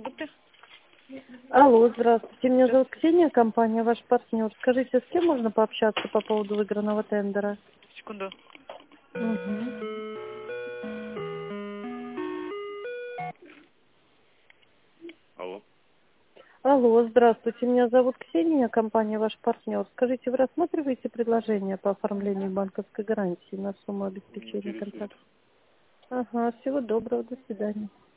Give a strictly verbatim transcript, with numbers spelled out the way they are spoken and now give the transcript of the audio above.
продукты. Алло, здравствуйте. Меня Да. зовут Ксения, компания «Ваш партнер». Скажите, с кем можно пообщаться по поводу выигранного тендера? Секунду. Угу. Алло. Алло, здравствуйте. Меня зовут Ксения, компания «Ваш партнер». Скажите, вы рассматриваете предложение по оформлению банковской гарантии на сумму Не обеспечения интересует. контракта? Ага, всего доброго, до свидания.